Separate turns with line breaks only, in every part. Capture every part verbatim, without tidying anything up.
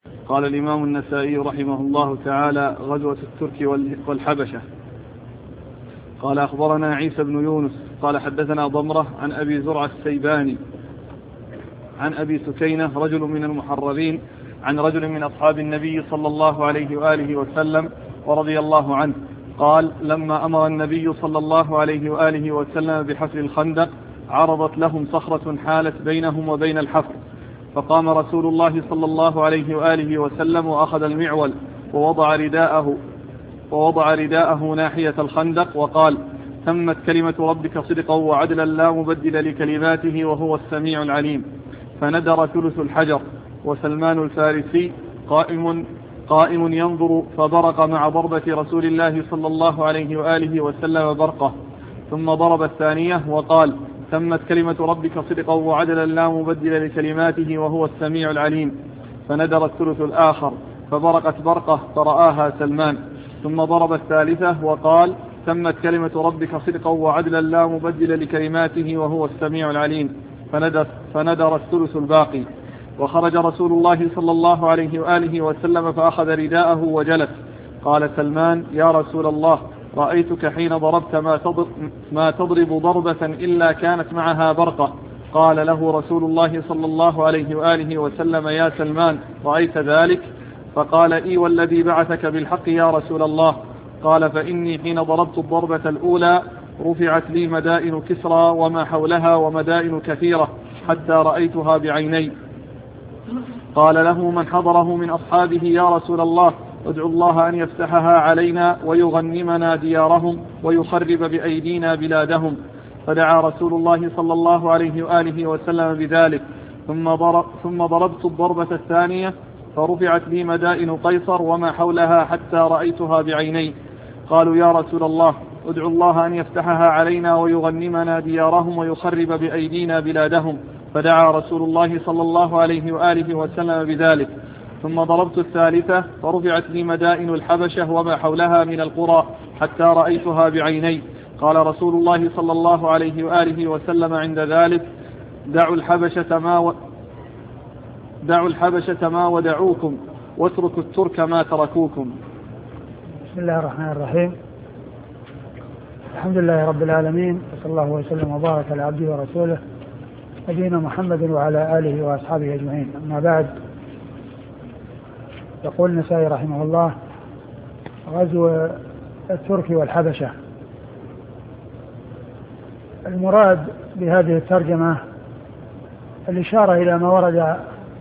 قال الإمام النسائي رحمه الله تعالى: غزوة الترك والحبشة. قال: أخبرنا عيسى بن يونس قال حدثنا ضمرة عن أبي زرعة السيباني عن أبي سكينة رجل من المحررين عن رجل من أصحاب النبي صلى الله عليه وآله وسلم ورضي الله عنه قال: لما أمر النبي صلى الله عليه وآله وسلم بحفر الخندق عرضت لهم صخرة حالت بينهم وبين الحفر، فقام رسول الله صلى الله عليه وآله وسلم وأخذ المعول ووضع رداءه ووضع رداءه ناحية الخندق وقال: تمت كلمة ربك صدقا وعدلا لا مبدل لكلماته وهو السميع العليم. فندر ثلث الحجر، وسلمان الفارسي قائم قائم ينظر فبرق مع ضربة رسول الله صلى الله عليه وآله وسلم برقه، ثم ضرب الثانية وقال: تمت كلمة ربك صدقا وعدلا لا مبدل لكلماته وهو السميع العليم. فندر الثلث الآخر فبرقت برقه فرآها سلمان، ثم ضرب الثالثة وقال: تمت كلمة ربك صدقا وعدلا لا مبدل لكلماته وهو السميع العليم. فندر, فندر الثلث الباقي، وخرج رسول الله صلى الله عليه وآله وسلم فأخذ رداءه وجلس. قال سلمان: يا رسول الله، رأيتك حين ضربت ما تضرب, ما تضرب ضربة إلا كانت معها برقة. قال له رسول الله صلى الله عليه وآله وسلم: يا سلمان، رأيت ذلك؟ فقال: إي والذي بعثك بالحق يا رسول الله. قال: فإني حين ضربت الضربة الأولى رفعت لي مدائن كسرى وما حولها ومدائن كثيرة حتى رأيتها بعيني. قال له من حضره من أصحابه: يا رسول الله، ادعو الله أن يفتحها علينا ويغنمنا ديارهم ويخرب بأيدينا بلادهم. فدعا رسول الله صلى الله عليه وآله وسلم بذلك، ثم, ضرب ثم ضربت الضربة الثانية فرفعت لي مدائن قيصر وما حولها حتى رأيتها بعيني. قالوا: يا رسول الله، ادعو الله أن يفتحها علينا ويغنمنا ديارهم ويخرب بأيدينا بلادهم. فدعا رسول الله صلى الله عليه وآله وسلم بذلك، ثم ضربت الثالثة فرفعت لي مدائن الحبشة وما حولها من القرى حتى رأيتها بعيني. قال رسول الله صلى الله عليه وآله وسلم عند ذلك: دعوا الحبشة ما, و... دعوا الحبشة ما ودعوكم واتركوا الترك ما تركوكم.
بسم الله الرحمن الرحيم. الحمد لله رب العالمين، وصلى الله وسلم وبارك على عبده ورسوله نبينا محمد وعلى آله وأصحابه أجمعين. أما بعد، يقول النسائي رحمه الله: غزو الترك والحبشة. المراد بهذه الترجمة الإشارة إلى ما ورد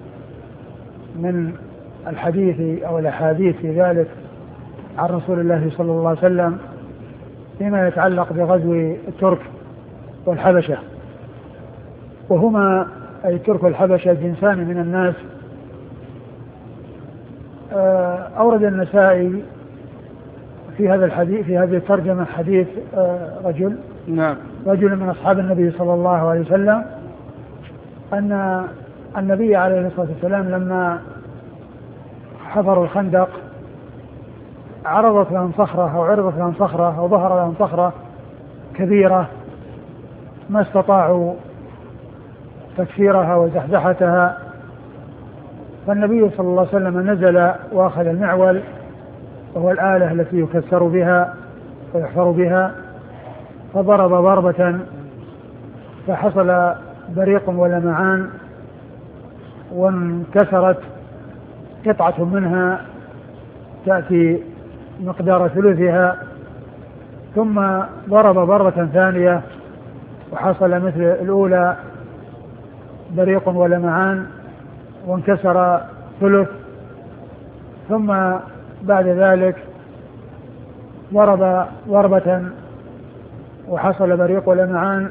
من الحديث أو الأحاديث في ذلك عن رسول الله صلى الله عليه وسلم فيما يتعلق بغزو الترك والحبشة، وهما أي الترك والحبشة جنسان من الناس. أورد النسائي في هذا الحديث في هذه الترجمة حديث رجل
نعم
رجل من أصحاب النبي صلى الله عليه وسلم أن النبي عليه الصلاة والسلام لما حفروا الخندق عرضت لهم صخرة أو عرضت لهم صخرة أو ظهر لهم صخرة كبيرة ما استطاعوا تكسيرها وزحزحتها، فالنبي صلى الله عليه وسلم نزل وأخذ المعول وهو الآلة التي يكسر بها ويحفر بها، فضرب ضربة فحصل بريق ولمعان وانكسرت قطعة منها تأتي مقدار ثلثها، ثم ضرب ضربة ثانية وحصل مثل الأولى بريق ولمعان وانكسر ثلث، ثم بعد ذلك ضرب ضربة وحصل بريق ولمعان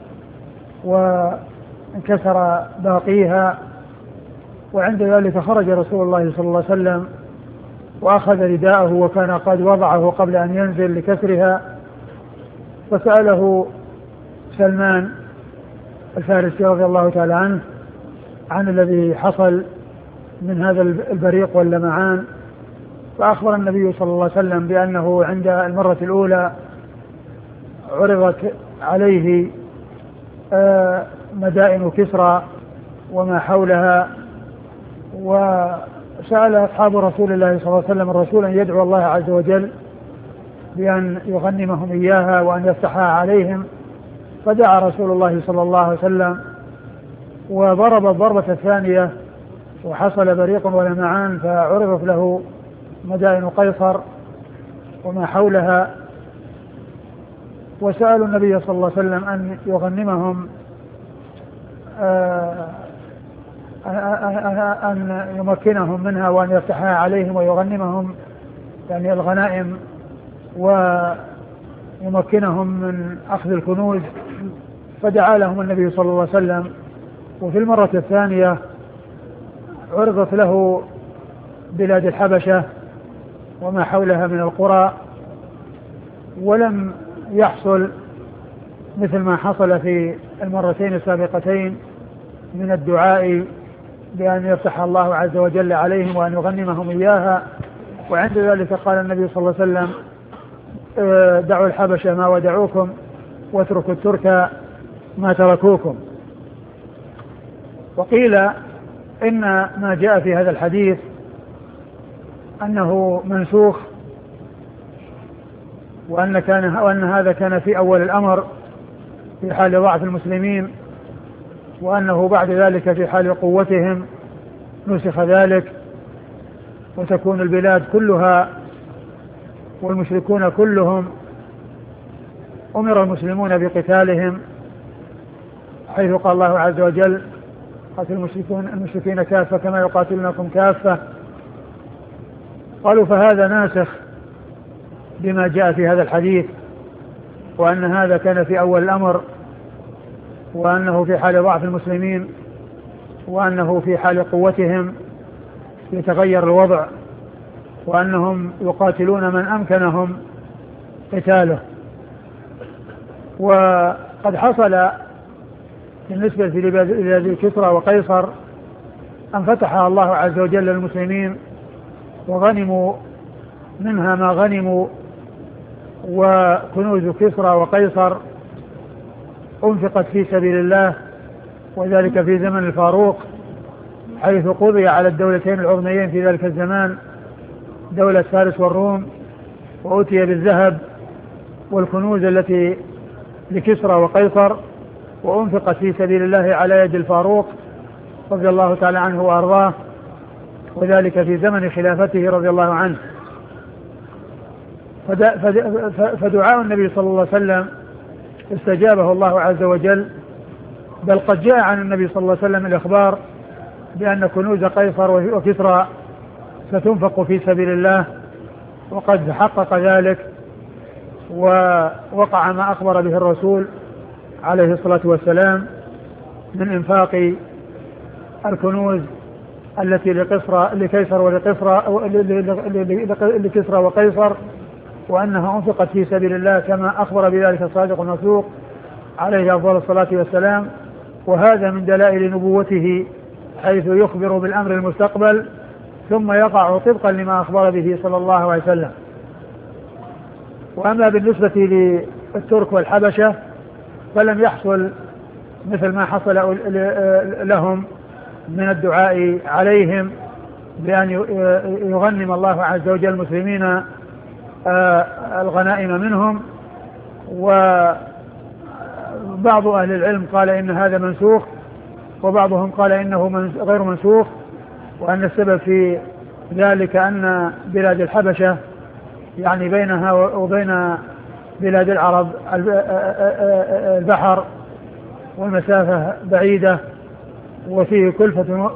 وانكسر باقيها. وعند ذلك خرج رسول الله صلى الله عليه وسلم وأخذ رداءه وكان قد وضعه قبل أن ينزل لكسرها، فسأله سلمان الفارسي رضي الله تعالى عنه عن الذي حصل من هذا البريق واللمعان، فأخبر النبي صلى الله عليه وسلم بأنه عند المرة الأولى عرضت عليه مدائن كسرى وما حولها، سأل أصحاب رسول الله صلى الله عليه وسلم الرسول أن يدعو الله عز وجل بأن يغنمهم إياها وأن يفتحها عليهم، فدعا رسول الله صلى الله عليه وسلم وضرب الضربة الثانية وحصل بريق ولمعان، فعرضت له مدائن قيصر وما حولها، وسألوا النبي صلى الله عليه وسلم أن يغنمهم أن يمكنهم منها وأن يفتحها عليهم ويغنمهم يعني الغنائم ويمكنهم من أخذ الكنوز، فدعا لهم النبي صلى الله عليه وسلم. وفي المرة الثانية عرضت له بلاد الحبشة وما حولها من القرى، ولم يحصل مثل ما حصل في المرتين السابقتين من الدعاء بأن يفتح الله عز وجل عليهم وأن يغنمهم إياها. وعند ذلك قال النبي صلى الله عليه وسلم دعوا الحبشة ما ودعوكم واتركوا الترك ما تركوكم. وقيل إن ما جاء في هذا الحديث أنه منسوخ، وأن, كان وأن هذا كان في أول الأمر في حال ضعف المسلمين، وأنه بعد ذلك في حال قوتهم نسخ ذلك، وتكون البلاد كلها والمشركون كلهم أمر المسلمون بقتالهم، حيث قال الله عز وجل قاتل المشركون المشركين كافة كما يقاتلونكم كافة. قالوا فهذا ناسخ بما جاء في هذا الحديث، وأن هذا كان في أول الأمر، وأنه في حال ضعف المسلمين، وأنه في حال قوتهم يتغير الوضع، وأنهم يقاتلون من أمكنهم قتاله. وقد حصل بالنسبة لبلاد كسرى وقيصر أن فتح الله عز وجل للمسلمين وغنموا منها ما غنموا، وكنوز كسرى وقيصر أنفقت في سبيل الله، وذلك في زمن الفاروق، حيث قضي على الدولتين العظميين في ذلك الزمان، دولة فارس والروم، وأتي بالذهب والكنوز التي لكسرى وقيصر، وأنفقت في سبيل الله على يد الفاروق رضي الله تعالى عنه وأرضاه، وذلك في زمن خلافته رضي الله عنه. فدعاء النبي صلى الله عليه وسلم استجابه الله عز وجل، بل قد جاء عن النبي صلى الله عليه وسلم الإخبار بأن كنوز قيصر وكسرى ستنفق في سبيل الله، وقد حقق ذلك ووقع ما أخبر به الرسول عليه الصلاة والسلام من إنفاق الكنوز التي لقصر لكيسر ولقصر لكسرى وقيصر، وأنها أنفقت في سبيل الله كما أخبر بذلك الصادق المصدوق عليه أفضل الصلاة والسلام. وهذا من دلائل نبوته، حيث يخبر بالأمر المستقبل ثم يقع طبقا لما أخبر به صلى الله عليه وسلم. وأما بالنسبة للترك والحبشة فلم يحصل مثل ما حصل لهم من الدعاء عليهم بأن يغنم الله عز وجل المسلمين الغنائم منهم. وبعض أهل العلم قال إن هذا منسوخ، وبعضهم قال إنه غير منسوخ، وأن السبب في ذلك أن بلاد الحبشة يعني بينها وبين بلاد العرب البحر والمسافة بعيدة، وفيه كلفة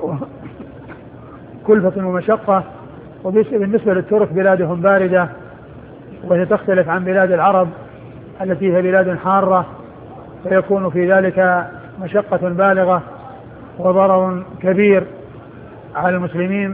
كلفة ومشقة. وبالنسبة للترك بلادهم باردة، وهي تختلف عن بلاد العرب التي هي بلاد حارة، فيكون في ذلك مشقة بالغة وضرر كبير على المسلمين.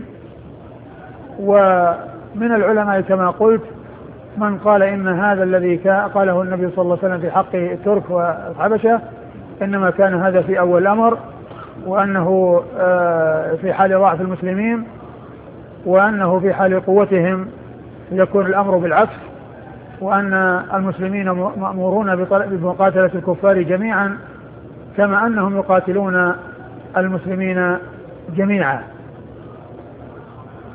ومن العلماء كما قلت من قال إن هذا الذي قاله النبي صلى الله عليه وسلم في حق الترك والحبشة إنما كان هذا في أول الأمر، وأنه في حال ضعف المسلمين، وأنه في حال قوتهم يكون الأمر بالعكس، وأن المسلمين مأمورون بمقاتلة الكفار جميعا كما أنهم يقاتلون المسلمين جميعا.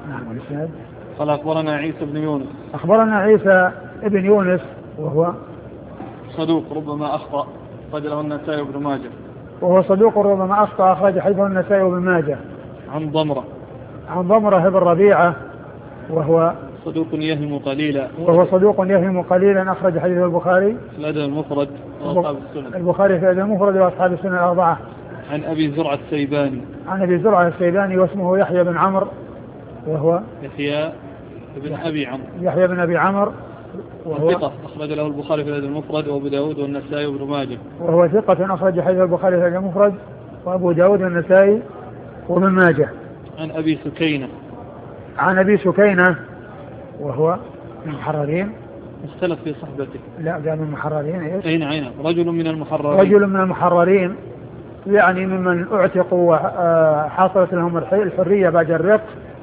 نعم. والإسناد
قال أخبرنا عيسى بن يونس.
أخبرنا عيسى بن يونس وهو
صدوق ربما أخطأ أخرج له النسائي وابن ماجه.
وهو صدوق ربما أخطأ أخرج حديثه النسائي وابن ماجه.
عن ضمرة.
عن ضمرة بن ربيعة وهو
صدوق يهم قليلا.
وهو صدوق يهم قليلا أخرج حديثه البخاري
في الأدب المفرد وأصحاب السنن.
البخاري في الأدب المفرد وأصحاب السنن الأربعة.
عن أبي زرعة السيباني.
عن أبي زرعة السيباني واسمه يحيى بن عمرو وهو
يحيى بن أبي عمرو.
يحيى بن أبي عمرو
وهو ثقة أخرج له البخاري في الأدب المفرد وأبو داود والنسائي وابن ماجه.
وهو ثقة أخرج حديث البخاري في الأدب المفرد وأبو داود والنسائي وابن ماجه.
عن أبي سكينة.
عن أبي سكينة وهو من المحررين.
اختلف في صحبته.
لا قال من المحررين ايش؟
اين عينه رجل من المحررين.
رجل من المحررين يعني ممن اعتقوا وحصلت لهم الحرية بعد الرق،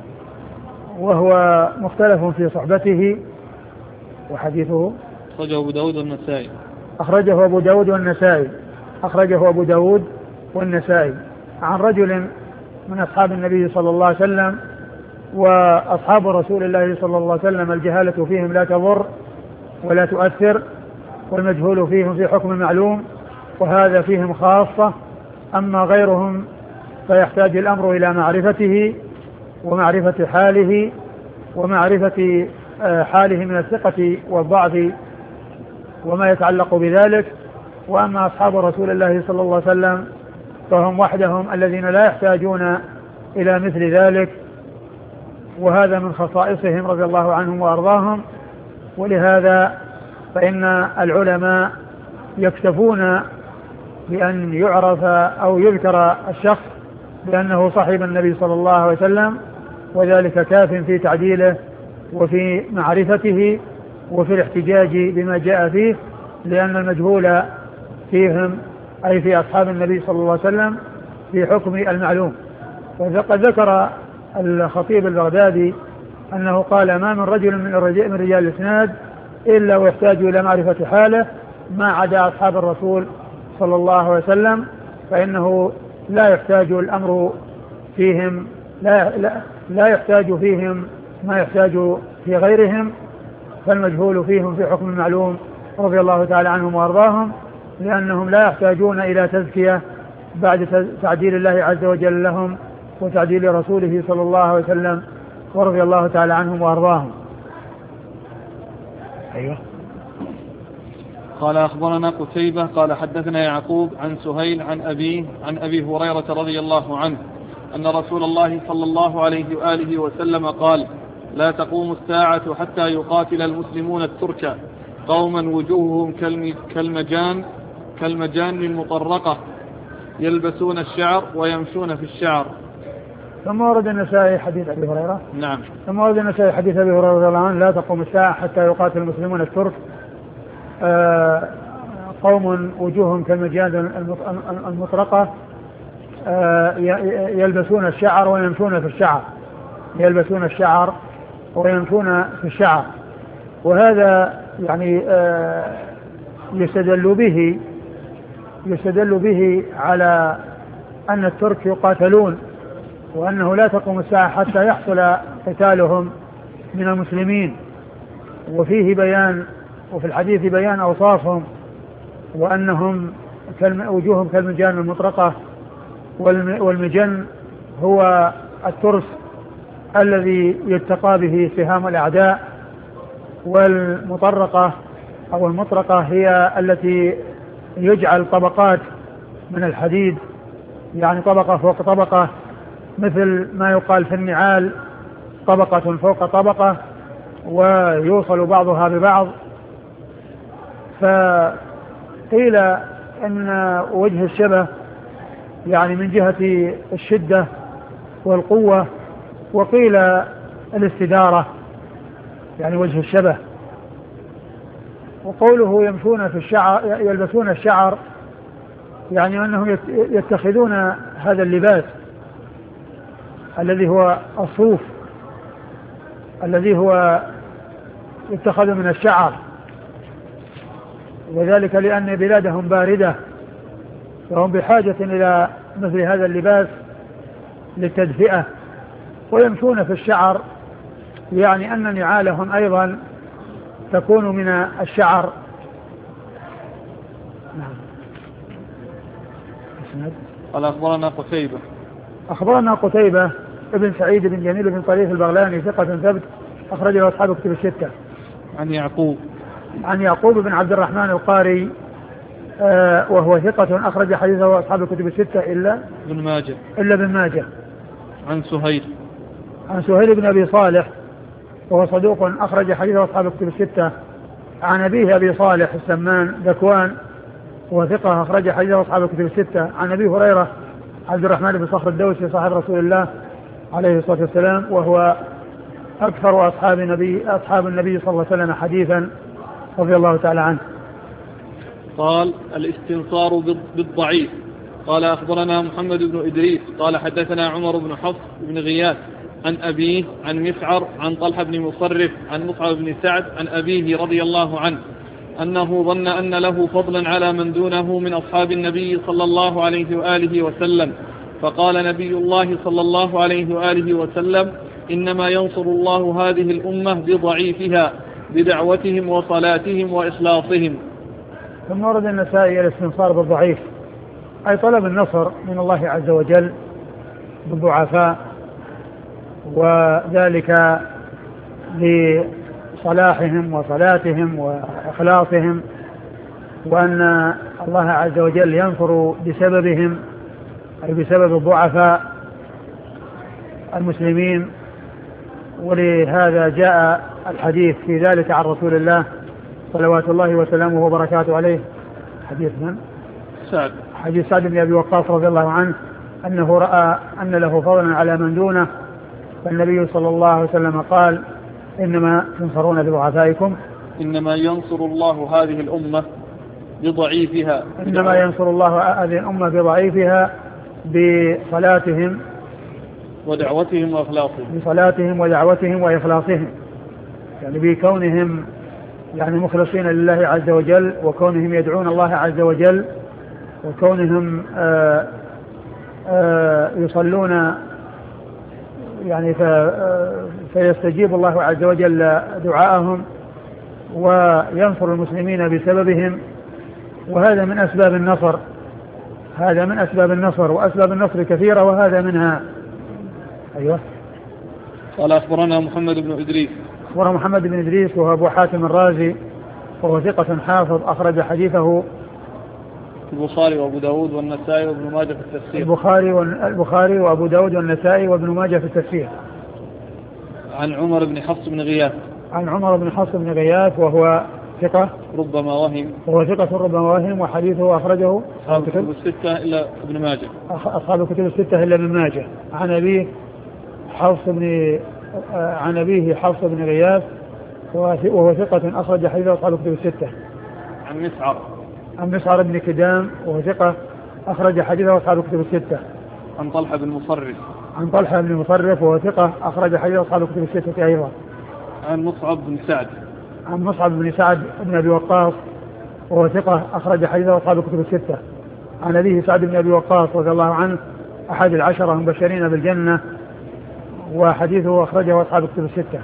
وهو مختلف في صحبته. وحديثه
أخرجه أبو داود والنسائي.
أخرجه أبو داود والنسائي أخرجه أبو داود والنسائي عن رجل من أصحاب النبي صلى الله عليه وسلم. وأصحاب رسول الله صلى الله عليه وسلم الجهالة فيهم لا تضر ولا تؤثر، والمجهول فيهم في حكم معلوم، وهذا فيهم خاصة. أما غيرهم فيحتاج الأمر إلى معرفته ومعرفة حاله ومعرفة حاله من الثقة والضعف وما يتعلق بذلك. وأما أصحاب رسول الله صلى الله عليه وسلم فهم وحدهم الذين لا يحتاجون إلى مثل ذلك، وهذا من خصائصهم رضي الله عنهم وأرضاهم. ولهذا فإن العلماء يكتفون بأن يعرف أو يذكر الشخص بأنه صاحب النبي صلى الله عليه وسلم، وذلك كاف في تعديله وفي معرفته وفي الاحتجاج بما جاء فيه، لأن المجهول فيهم أي في أصحاب النبي صلى الله عليه وسلم في حكم المعلوم. وقد ذكر الخطيب البغدادي أنه قال: ما من رجل من رجال الإسناد إلا ويحتاج إلى معرفة حاله ما عدا أصحاب الرسول صلى الله عليه وسلم، فإنه لا يحتاج الأمر فيهم لا, لا, لا يحتاج فيهم ما يحتاج في غيرهم، فالمجهول فيهم في حكم المعلوم رضي الله تعالى عنهم وأرضاهم، لأنهم لا يحتاجون إلى تزكية بعد تعديل الله عز وجل لهم وتعديل رسوله صلى الله عليه وسلم ورضي الله تعالى عنهم وأرضاهم. أيوه.
قال أخبرنا قتيبة قال حدثنا يعقوب عن سهيل عن أبيه عن أبي هريرة رضي الله عنه أن رسول الله صلى الله عليه وآله وسلم قال: لا تقوم الساعة حتى يقاتل المسلمون الترك قوما وجوههم كالمجان كالمجان المطرقة يلبسون الشعر ويمشون في الشعر.
ثم ورد النسائي حديث أبي هريرة.
نعم.
ثم ورد النسائي حديث أبي هريرة رضي الله عنه: لا تقوم الساعة حتى يقاتل المسلمون الترك آه قوم وجوههم كالمجان المطرقة آه يلبسون الشعر ويمشون في الشعر يلبسون الشعر ويمشون في الشعر. وهذا يعني آه يستدل به يستدل به على أن الترك يقاتلون، وأنه لا تقوم الساعة حتى يحصل قتالهم من المسلمين. وفيه بيان وفي الحديث بيان أوصافهم، وأنهم وجوههم كالمجان المطرقة، والمجن هو الترس الذي يتقى به سهام الأعداء، والمطرقة أو المطرقة هي التي يجعل طبقات من الحديد، يعني طبقة فوق طبقة، مثل ما يقال في النعال طبقة فوق طبقة ويوصل بعضها ببعض. فقيل أن وجه الشبه يعني من جهة الشدة والقوة، وقيل الاستدارة يعني وجه الشبه. وقوله يمشون في الشعر يلبسون الشعر يعني أنهم يتخذون هذا اللباس الذي هو الصوف الذي هو يتخذ من الشعر، وذلك لأن بلادهم باردة فهم بحاجة إلى مثل هذا اللباس للتدفئة ويمشون في الشعر، يعني أن نعالهم أيضا تكون من الشعر. نعم.
قال أخبرنا قتيبة
أخبرنا قتيبة ابن سعيد بن جميل بن طريف البغلاني ثقة ثبت أخرجه أصحاب كتب الستة.
عن يعقوب
عن يعقوب بن عبد الرحمن القاري آه وهو ثقة أخرج حديثه أصحاب الكتب الستة إلا
ابن ماجه
إلا ابن ماجه.
عن سهيل
عن سهيل بن أبي صالح وهو صدوق أخرج حديثه أصحاب الكتب الستة. عن أبيه أبي صالح السمان ذكوان وثقة أخرج حديثه أصحاب الكتب الستة. عن أبي هريرة عبد الرحمن بن صخر الدوسي صاحب رسول الله عليه الصلاة والسلام وهو أكثر أصحاب النبي أصحاب النبي صلى الله عليه وسلم حديثا رضي الله تعالى عنه.
قال الاستنصار بالضعيف. قال أخبرنا محمد بن إدريس قال حدثنا عمر بن حفص بن غياث عن أبيه عن مسعر عن طلحة بن مصرف عن مصعب بن سعد عن أبيه رضي الله عنه أنه ظن أن له فضلا على من دونه من أصحاب النبي صلى الله عليه وآله وسلم، فقال نبي الله صلى الله عليه وآله وسلم: إنما ينصر الله هذه الأمة بضعيفها بدعوتهم وصلاتهم وإخلاصهم.
ثم ورد النسائي الاستنصار بالضعيف، أي طلب النصر من الله عز وجل بالضعفاء، وذلك لصلاحهم وصلاتهم وإخلاصهم، وأن الله عز وجل ينصر بسببهم أي بسبب الضعفاء المسلمين. ولهذا جاء الحديث في ذلك عن رسول الله صلوات الله وسلامه وبركاته عليه. حديث من؟
سعد
حديث سعد بن أبي وقاص رضي الله عنه أنه رأى أن له فضلا على من دونه، فالنبي صلى الله عليه وسلم قال: إنما تنصرون بضعفائكم.
إنما ينصر الله هذه الأمة بضعيفها.
إنما ينصر الله هذه الأمة بضعيفها بصلاتهم
ودعوتهم وإخلاصهم.
بصلاتهم ودعوتهم وإخلاصهم، يعني بكونهم يعني مخلصين لله عز وجل، وكونهم يدعون الله عز وجل، وكونهم آآ آآ يصلون يعني فيستجيب الله عز وجل دعاءهم وينصر المسلمين بسببهم. وهذا من أسباب النصر هذا من أسباب النصر وأسباب النصر كثيرة، وهذا منها. أيوة.
قال أخبرنا محمد بن إدريس.
أخبرنا محمد بن إدريس وهو أبو حاتم الرازي وهو ثقة حافظ أخرج حديثه
البخاري وأبو داود والنسائي وابن ماجه في التفسير.
البخاري والبخاري وأبو داود والنسائي وابن ماجه في التفسير.
عن عمر بن حفص بن غياث.
عن عمر بن حفص بن غياث وهو ثقة
ربما وهم.
وهو ثقة ربما وهم وحديثه أخرجه
أصحاب الكتب الستة إلا ابن ماجه.
أصحاب الكتب الستة إلا ابن ماجه. عن أبيه حفص بن عن أبيه حفص بن غياث وهو ثقة أخرج حديثه أصحاب الكتب الستة.
عن مسعر.
عن مسعر بن كدام وهو ثقة أخرج حديثه أصحاب الكتب الستة.
عن طلحة بن مصرف.
عن طلحة بن مصرف وهو ثقة أخرج حديثه أصحاب الكتب الستة أيضا.
عن مصعب بن سعد.
عن مصعب بن سعد بن أبي وقاص وهو ثقة أخرج حديثه أصحاب الكتب الستة. عن أبيه سعد بن أبي وقاص رضي الله عنه أحد العشرة المبشرين بالجنة، وحديثه أخرجه أصحاب الكتب الستة.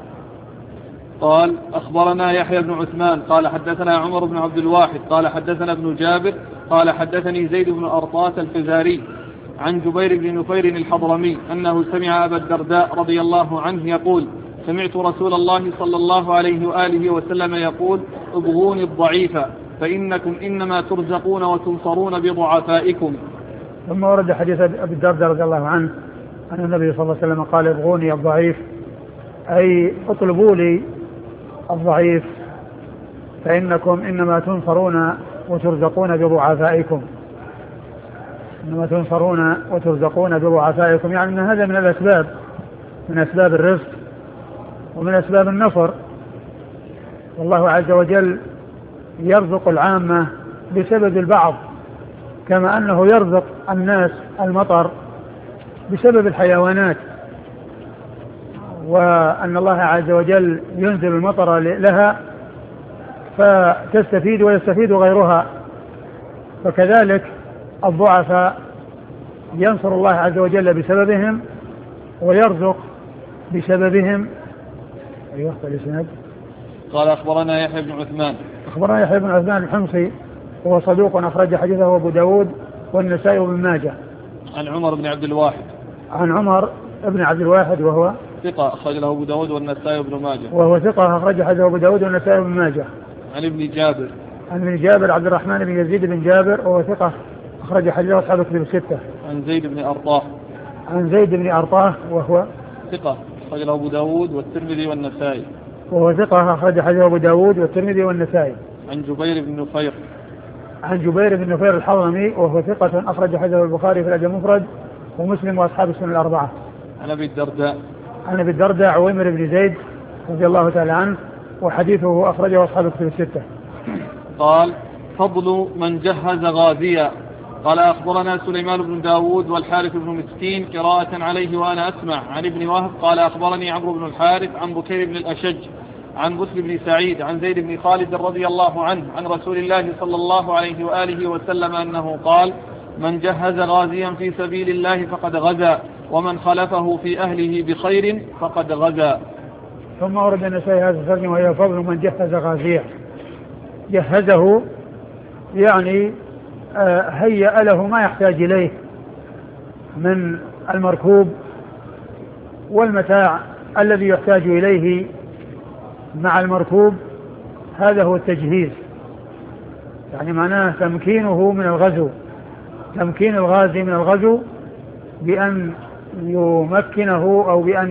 قال أخبرنا يحيى بن عثمان قال حدثنا عمر بن عبد الواحد قال حدثنا ابن جابر قال حدثني زيد بن أرطاة الفزاري عن جبير بن نفير الحضرمي أنه سمع أبا الدرداء رضي الله عنه يقول: سمعت رسول الله صلى الله عليه وآله وسلم يقول: ابغوني الضعيف فإنكم إنما ترزقون وتنصرون بضعفائكم.
ثم ورد حديث أبي الدرداء رضي الله عنه أن النبي صلى الله عليه وسلم قال: ابغوني الضعيف، أي اطلبوا لي الضعيف، فإنكم إنما تنصرون وترزقون بضعفائكم. إنما تنصرون وترزقون بضعفائكم، يعني أن هذا من الأسباب من أسباب الرزق ومن أسباب النصر. والله عز وجل يرزق العامة بسبب البعض، كما أنه يرزق الناس المطر بسبب الحيوانات، وأن الله عز وجل ينزل المطر لها فتستفيد ويستفيد غيرها. فكذلك الضعفاء ينصر الله عز وجل بسببهم ويرزق بسببهم. أيوة الإسناد.
قال أخبرنا يحيى بن عثمان.
أخبرنا يحيى بن عثمان الحمصي وهو صدوق أخرج حديثه أبو داود والنسائي وابن ماجه.
عن عمر بن عبد الواحد.
عن عمر بن عبد الواحد وهو
ثقة أخرج له أبو داود والنسائي وابن ماجه.
وهو ثقة أخرج حديثه أبو داود والنسائي وابن ماجه.
عن ابن جابر.
عن ابن جابر عبد الرحمن بن يزيد بن جابر وهو ثقة أخرج حديثه أصحاب الكتب الستة.
عن زيد بن أرطاه.
عن زيد بن أرطاه وهو
ثقة أخرج له أبو داود والترمذي والنسائي.
وهو ثقة أخرج حديثه أبو داود والترمذي والنسائي.
عن جبير بن نفير.
عن جبير بن نفير الحضرمي وهو ثقة أخرج حديثه البخاري في الأدب المفرد ومسلم وأصحاب السنن الأربعة.
عن أبي الدرداء.
عن أبي الدرداء عويمر بن زيد رضي الله تعالى عنه وحديثه أخرجه أصحاب الكتب الستة.
قال فضل من جهز غازيا. قال أخبرنا سليمان بن داود والحارث بن مسكين قراءة عليه وأنا أسمع. عن ابن وهب قال أخبرني عمرو بن الحارث عن بكير بن الأشج عن بسر بن سعيد عن زيد بن خالد رضي الله عنه عن رسول الله صلى الله عليه وآله وسلم أنه قال من جهز غازيا في سبيل الله فقد غزا ومن خلفه في أهله بخير فقد غزا.
ثم ورد النسائي هذا الترجمة وهي فضل من جهز غازيا. جهزه يعني هيأ له ما يحتاج إليه من المركوب والمتاع الذي يحتاج إليه مع المركوب، هذا هو التجهيز. يعني معناه تمكينه من الغزو، تمكين الغازي من الغزو بأن يمكنه أو بأن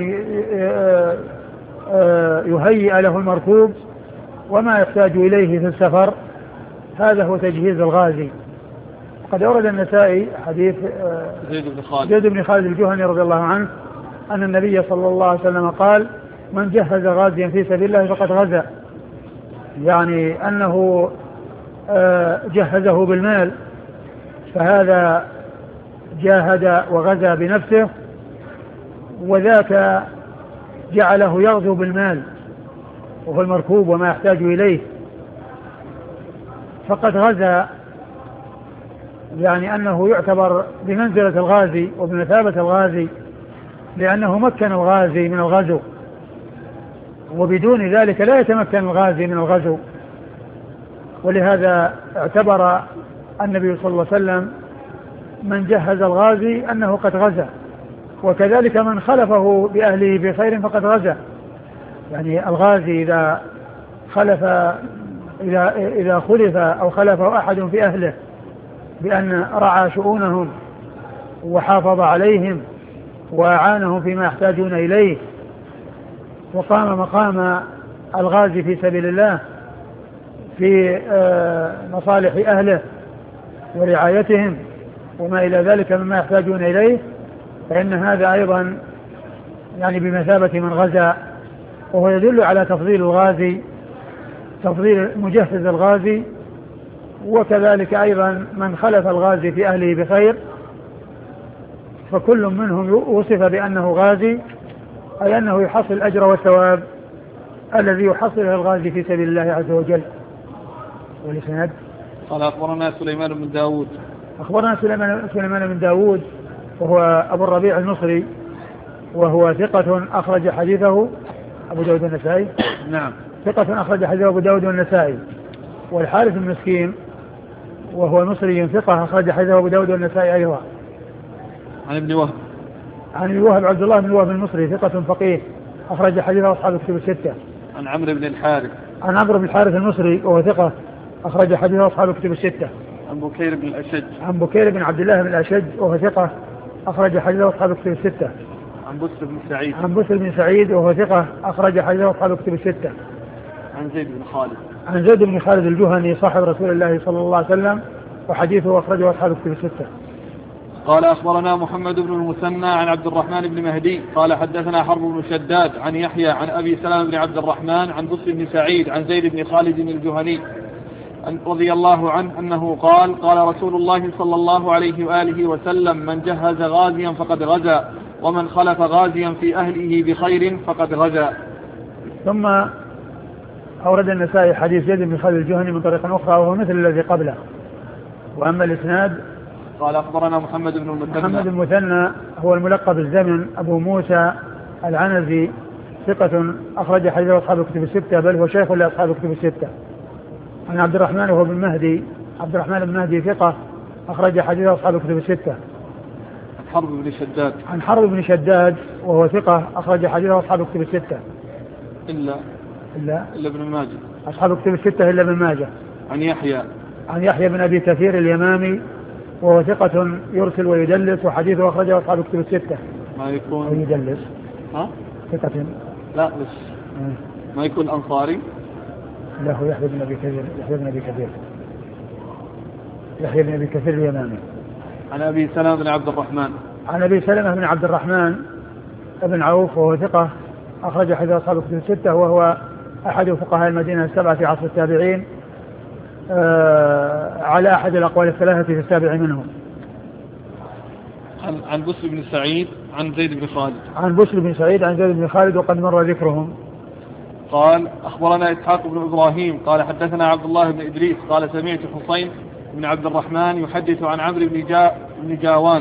يهيئ له المركوب وما يحتاج إليه في السفر، هذا هو تجهيز الغازي. قد أورد النسائي حديث
زيد بن خالد
زيد بن خالد الجهني رضي الله عنه أن النبي صلى الله عليه وسلم قال من جهز غازيا في سبيل الله فقد غزا، يعني أنه جهزه بالمال، فهذا جاهد وغزا بنفسه، وذاك جعله يغزو بالمال وهو المركوب وما يحتاج إليه، فقد غزا، يعني أنه يعتبر بمنزلة الغازي وبمثابة الغازي، لأنه مكن الغازي من الغزو، وبدون ذلك لا يتمكن الغازي من الغزو. ولهذا اعتبر النبي صلى الله عليه وسلم من جهز الغازي أنه قد غزا، وكذلك من خلفه بأهله بخير فقد غزا. يعني الغازي إذا خلف إذا, إذا خلف أو خلفه أحد في أهله بأن رعى شؤونهم وحافظ عليهم وأعانهم فيما يحتاجون إليه وقام مقام الغازي في سبيل الله في مصالح أهله ورعايتهم وما إلى ذلك مما يحتاجون إليه، فإن هذا أيضا يعني بمثابة من غزا، وهو يدل على تفضيل الغازي، تفضيل مجهز الغازي، وكذلك أيضا من خلف الغازي في أهله بخير، فكل منهم وصف بأنه غازي، أي أنه يحصل الأجر والثواب الذي يحصله الغازي في سبيل الله عز وجل. والإسناد
قال أخبرنا سليمان بن داود.
أخبرنا سليمان, سليمان بن داود وهو أبو الربيع المصري، وهو ثقة أخرج حديثه أبو داود والنسائي.
نعم.
ثقة أخرج حديثه أبو داود والنسائي. والحارث المسكين وهو مصري ثقة أخرج حديثه أبو داود والنسائي أيضا.
عن ابن وهب.
عن ابن وهب عبد الله بن وهب المصري ثقة فقيه أخرج حديثه أصحاب الكتب الستة.
عن عمرو بن الحارث.
عن عمرو بن الحارث المصري وهو ثقة أخرج حديثه أصحاب الكتب الستة.
عن بكير بن الأشج.
عن بكير بن عبد الله بن الأشج وهو ثقة أخرج حديثه أصحاب الكتب الستة.
عن بسر بن سعيد.
عن بسر بن سعيد وهو ثقة أخرج حديثه أصحاب الكتب الستة.
عن زيد بن خالد.
عن زيد بن خالد الجهني صاحب رسول الله صلى الله عليه وسلم وحديثه أخرجه أصحاب الكتب الستة.
قال أخبرنا محمد بن المثنى عن عبد الرحمن بن مهدي قال حدثنا حرب بن شداد عن يحيى عن أبي سلام بن عبد الرحمن عن بسر بن سعيد عن زيد بن خالد الجهني رضي الله عنه أنه قال قال رسول الله صلى الله عليه وآله وسلم من جهز غازيا فقد غزا ومن خلف غازيا في أهله بخير فقد غزا.
ثم أورد النسائي حديث زيد بن خالد الجهني من طريق أخرى وهو مثل الذي قبله. وأما الإسناد
قال أخبرنا محمد بن المثنى.
محمد بن المثنى هو الملقب بالزمن أبو موسى العنزي ثقة أخرج حديثه أصحاب الكتب الستة، بل هو شيخ لأصحاب الكتب الستة. عن عبد الرحمن وهو بن مهدي، عبد الرحمن بن مهدي ثقة أخرج حديثه أصحاب الكتب الستة.
حرب بن شداد،
عن حرب بن شداد وهو ثقة أخرج حديثه أصحاب الكتب الستة
إلا
إلا
إلا ابن ماجه،
أصحاب الكتب الستة إلا ابن ماجه.
عن يحيى
عن يحيى بن أبي كثير اليمامي وهو ثقة يرسل ويدلس، وحديثه أخرجه أصحاب الكتب الستة.
ما يكون
ويدلس
ها؟
ثقة
لا بس
آه.
ما يكون أنصاري.
لا هو يحيى بن أبي كثير، يحيى بن أبي كثير يحيى بن أبي كثير اليمامي.
عن أبي سلمة بن عبد الرحمن،
عن أبي سلمة بن عبد الرحمن بن عوف وهو ثقة أخرج حديث أصحاب الكتب الستة، وهو أحد فقهاء المدينة السبعة في عصر التابعين، آه على أحد الأقوال الثلاثة في السابع منهم.
عن عن بسر بن سعيد عن زيد بن خالد،
عن بسر بن سعيد عن زيد بن خالد وقد مر ذكرهم.
قال أخبرنا إسحاق بن إبراهيم قال حدثنا عبد الله بن إدريس قال سمعت حسين بن عبد الرحمن يحدث عن عمرو بن جا بن جاوان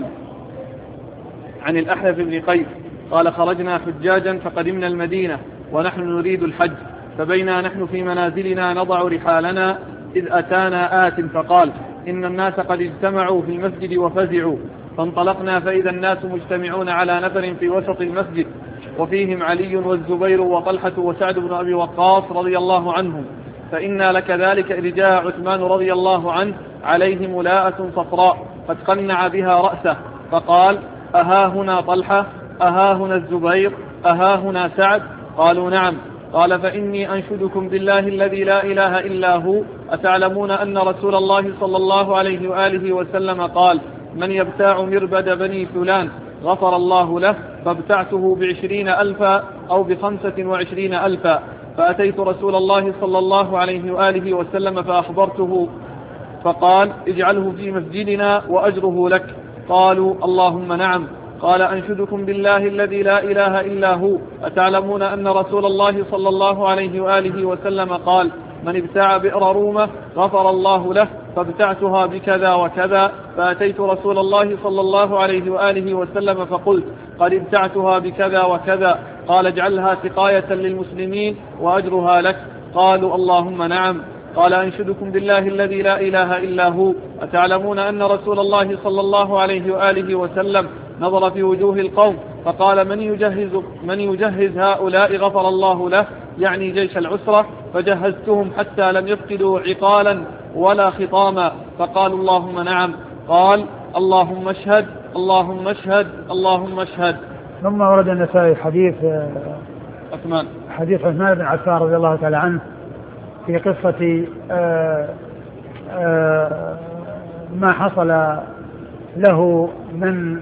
عن الأحنف بن قيس قال خرجنا حجاجا فقدمنا المدينة ونحن نريد الحج، فبينا نحن في منازلنا نضع رحالنا إذ أتانا آت فقال إن الناس قد اجتمعوا في المسجد وفزعوا، فانطلقنا فإذا الناس مجتمعون على نفر في وسط المسجد وفيهم علي والزبير وطلحة وسعد بن أبي وقاص رضي الله عنهم، فإنا لك ذلك إذ جاء عثمان رضي الله عنه عليه ملاءة صفراء قد قنع بها رأسه، فقال أها هنا طلحة أها هنا الزبير أها هنا سعد؟ قالوا نعم. قال فإني أنشدكم بالله الذي لا إله إلا هو أتعلمون أن رسول الله صلى الله عليه وآله وسلم قال من يبتاع مربد بني فلان غفر الله له، فابتعته بعشرين ألفا أو بخمسة وعشرين ألفا، فأتيت رسول الله صلى الله عليه وآله وسلم فأخبرته فقال اجعله في مسجدنا وأجره لك. قالوا اللهم نعم. قال أنشدكم بالله الذي لا إله إلا هو أتعلمون أن رسول الله صلى الله عليه وآله وسلم قال من ابتاع بئر رومة غفر الله له، فابتعتها بكذا وكذا، فأتيت رسول الله صلى الله عليه وآله وسلم فقلت قد ابتعتها بكذا وكذا، قال اجعلها سقاية للمسلمين وأجرها لك. قالوا اللهم نعم. قال أنشدكم بالله الذي لا إله إلا هو أتعلمون أن رسول الله صلى الله عليه وآله وسلم نظر في وجوه القوم فقال من يجهز, من يجهز هؤلاء غفر الله له، يعني جيش العسرة، فجهزتهم حتى لم يفقدوا عقالا ولا خطاما، فقالوا اللهم نعم. قال اللهم اشهد اللهم اشهد اللهم اشهد.
ثم ورد النسائي حديث
عثمان
حديث عثمان بن عفان رضي الله تعالى عنه في قصة آآ آآ ما حصل له من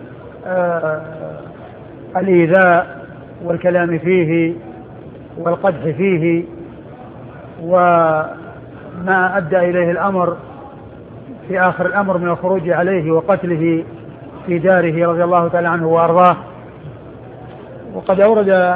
الإيذاء والكلام فيه والقدح فيه، وما أدى إليه الأمر في آخر الأمر من الخروج عليه وقتله في داره رضي الله تعالى عنه وأرضاه. وقد أورد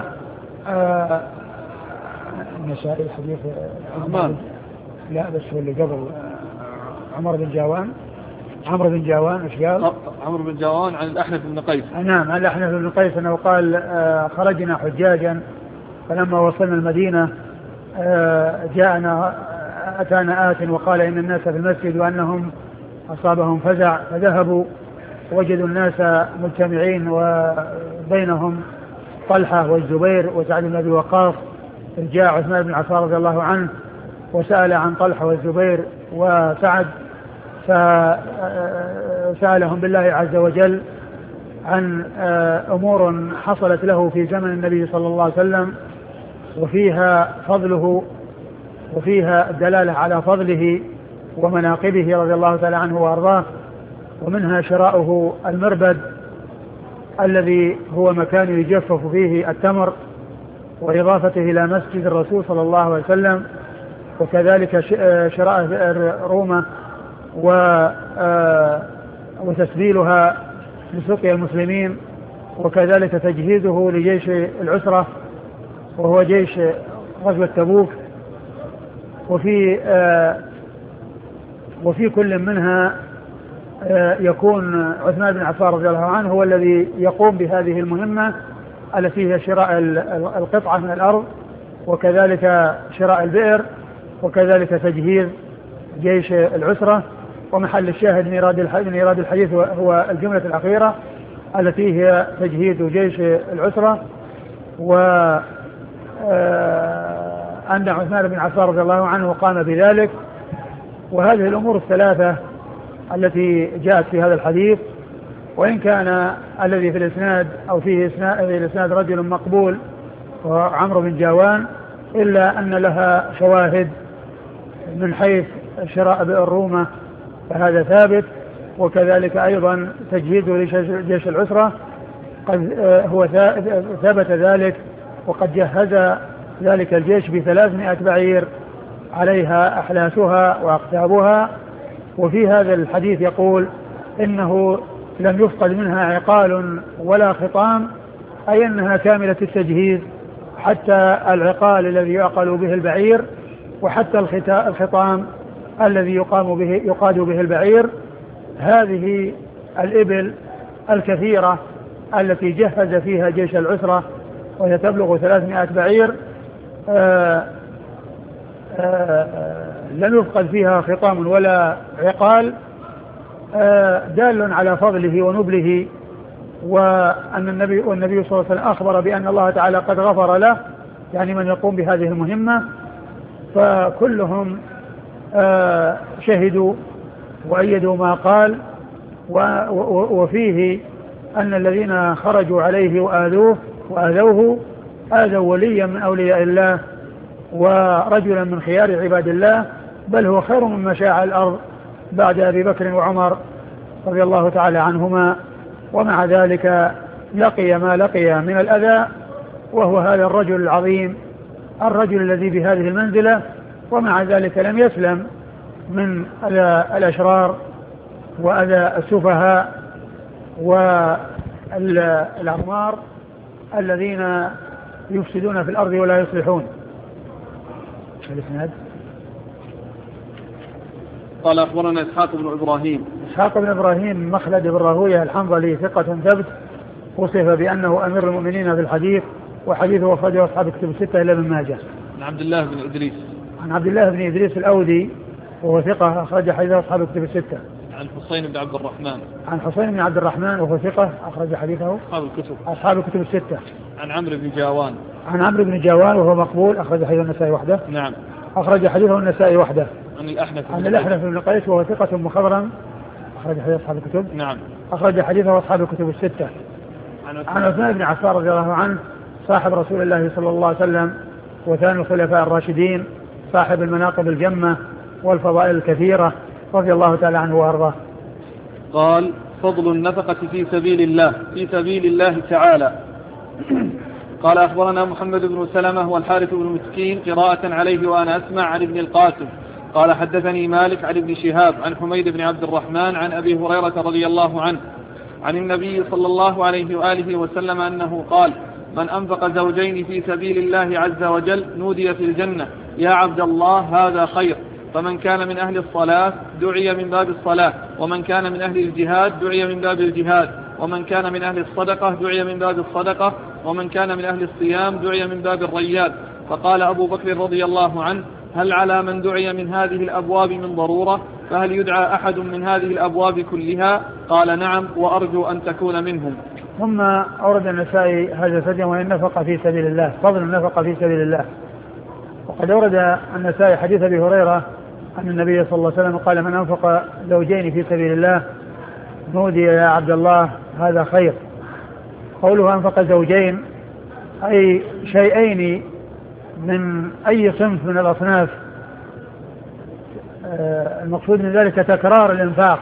النسائي الحديث
عثمان
لا بس هو اللي قبل عمر بن جاوان عمرو بن جاوان ايش قال؟
عمرو بن جاوان عن الأحنف بن قيس.
نعم عن الأحنف بن قيس أنه قال آه خرجنا حجاجا فلما وصلنا المدينة آه جاءنا أتانا آت وقال إن الناس في المسجد وأنهم أصابهم فزع، فذهبوا وجدوا الناس مجتمعين وبينهم طلحة والزبير وسعد بن أبي وقاص. جاء عثمان بن عفان رضي الله عنه وسأل عن طلحة والزبير وسعد، فسألهم بالله عز وجل عن أمور حصلت له في زمن النبي صلى الله عليه وسلم وفيها فضله وفيها الدلالة على فضله ومناقبه رضي الله تعالى عنه وأرضاه، ومنها شراؤه المربد الذي هو مكان يجفف فيه التمر وإضافته إلى مسجد الرسول صلى الله عليه وسلم، وكذلك شراء رومة وتسبيلها لسقيا المسلمين، وكذلك تجهيزه لجيش العسرة وهو جيش غزوة تبوك. وفي وفي كل منها يكون عثمان بن عفان رضي الله عنه هو الذي يقوم بهذه المهمة التي هي شراء القطعة من الأرض، وكذلك شراء البئر، وكذلك تجهيز جيش العسرة. ومحل الشاهد من إيراد الحديث هو الجملة الأخيرة التي هي تجهيز جيش العسرة، وأن عثمان بن عفان رضي الله عنه قام بذلك. وهذه الأمور الثلاثة التي جاءت في هذا الحديث، وإن كان الذي في الإسناد أو فيه الإسناد رجل مقبول وعمرو بن جاوان، إلا أن لها شواهد من حيث شراء بئر الرومة فهذا ثابت، وكذلك أيضا تجهيز جيش العسرة قد هو ثبت ذلك، وقد جهز ذلك الجيش بثلاثمائة بعير عليها أحلاسها وأقتابها. وفي هذا الحديث يقول إنه لم يفقد منها عقال ولا خطام، أي أنها كاملة التجهيز، حتى العقال الذي يعقل به البعير، وحتى الخطام الذي يقام به يقاد به البعير. هذه الإبل الكثيرة التي جهز فيها جيش العسرة وهي تبلغ ثلاثمائة بعير آآ آآ لم يفقد فيها خطام ولا عقال، دال على فضله ونبله، وأن النبي والنبي صلى الله عليه وسلم أخبر بأن الله تعالى قد غفر له، يعني من يقوم بهذه المهمة. فكلهم شهدوا وأيدوا ما قال. وفيه أن الذين خرجوا عليه وآذوه وآذوه آذوا وليا من أولياء الله ورجلا من خيار عباد الله، بل هو خير من مشاع الأرض بعد أبي بكر وعمر رضي الله تعالى عنهما. ومع ذلك لقي ما لقي من الأذى، وهو هذا الرجل العظيم، الرجل الذي بهذه المنزلة، ومع ذلك لم يسلم من أذى الأشرار وأذى السفهاء والأغمار الذين يفسدون في الأرض ولا يصلحون. الإسناد
قال أخبرنا إسحاق بن إبراهيم
إسحاق بن إبراهيم مخلد بن راهويه الحنظلي ثقة ثبت، وصف بأنه أمير المؤمنين في الحديث، وحديثه أخرجه أصحاب الكتب الستة إلا ابن ماجه.
عن عبد الله بن إدريس
عن عبد الله بن إدريس الأودي وهو ثقة أخرج حديثه أصحاب الكتب الستة.
عن حسين بن عبد الرحمن
عن حسين بن عبد الرحمن وهو ثقة أخرج حديثه
أصحاب الكتب
أصحاب الكتب الستة.
عن عمرو بن جاوان
عن عمرو بن جاوان وهو مقبول أخرج حديثه النسائي وحده.
نعم
أخرج حديثه النسائي وحده.
عن الأحنف
عن الأحنف بن قيس وهو ثقة مخضرم أخرج حديث أصحاب الكتب.
نعم
أخرج حديثه أصحاب الكتب الستة. عن عثمان بن عفان رضي الله عنه صاحب رسول الله صلى الله عليه وسلم وثاني الخلفاء الراشدين، صاحب المناقب الجمة والفضائل الكثيرة، رضي الله تعالى عنه وأرضاه.
قال: فضل النفقة في سبيل الله في سبيل الله تعالى. قال: أخبرنا محمد بن سلمة والحارث بن مسكين قراءة عليه وأنا أسمع عن ابن القاسم قال: حدثني مالك عن ابن شهاب عن حميد بن عبد الرحمن عن أبي هريرة رضي الله عنه عن النبي صلى الله عليه وآله وسلم أنه قال: من أنفق زوجين في سبيل الله عز وجل نودي في الجنة يا عبد الله هذا خير. فمن كان من أهل الصلاة دعي من باب الصلاة، ومن كان من أهل الجهاد دعي من باب الجهاد، ومن كان من أهل الصدقة دعي من باب الصدقة، ومن كان من أهل الصيام دعي من باب الريان. فقال أبو بكر رضي الله عنه: هل على من دعي من هذه الأبواب من ضرورة؟ فهل يدعى أحد من هذه الأبواب كلها؟ قال: نعم، وأرجو أن تكون منهم.
ثم أورد النسائي هذا الفدية وهي النفقة في سبيل الله، فضل النفقة في سبيل الله. وقد أورد النسائي حديث أبي هريرة أن النبي صلى الله عليه وسلم قال: من أنفق زوجين في سبيل الله نودي يا عبد الله هذا خير. قوله أنفق زوجين أي شيئين من أي صنف من الأصناف، المقصود من ذلك تكرار الإنفاق،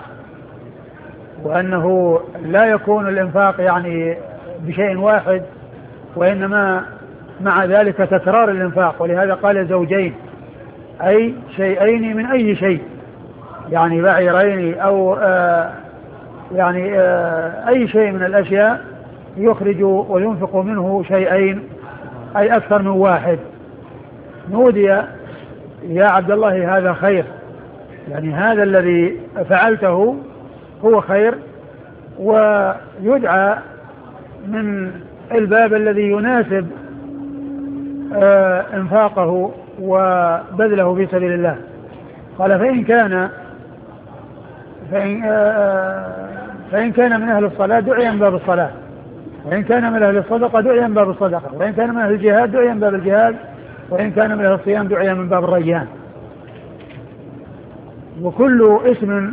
وأنه لا يكون الإنفاق يعني بشيء واحد، وإنما مع ذلك تكرار الإنفاق. ولهذا قال زوجين أي شيئين من أي شيء، يعني بعيرين أو آه يعني آه أي شيء من الأشياء يخرج وينفق منه شيئين أي أكثر من واحد. نودي يا عبد الله هذا خير، يعني هذا الذي فعلته هو خير، ويدعى من الباب الذي يناسب آه انفاقه وبذله في سبيل الله. قال فإن كان فإن, آه فإن كان من أهل الصلاة دعي من باب الصلاة، وإن كان من أهل الصدقة دعي من باب الصدقة، وإن كان من أهل الجهاد دعي من باب الجهاد، وإن كان من أهل الصيام دعي من باب الريان. وكل اسم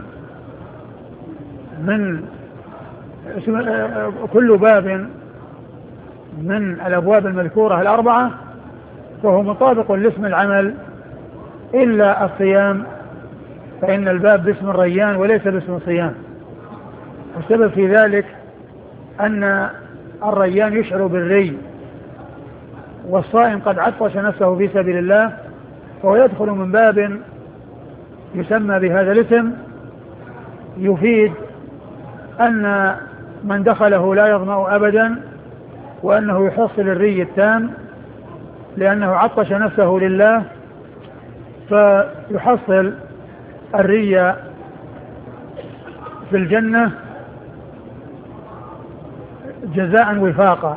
من اسم آه كل باب من الأبواب المذكورة الأربعة فهو مطابق لاسم العمل إلا الصيام، فإن الباب باسم الريان وليس باسم الصيام. والسبب في ذلك أن الريان يشعر بالري، والصائم قد عطش نفسه في سبيل الله، فهو يدخل من باب يسمى بهذا الاسم يفيد أن من دخله لا يظمأ أبدا، وأنه يحصل الري التام لأنه عطش نفسه لله، فيحصل الري في الجنة جزاء وفاقا.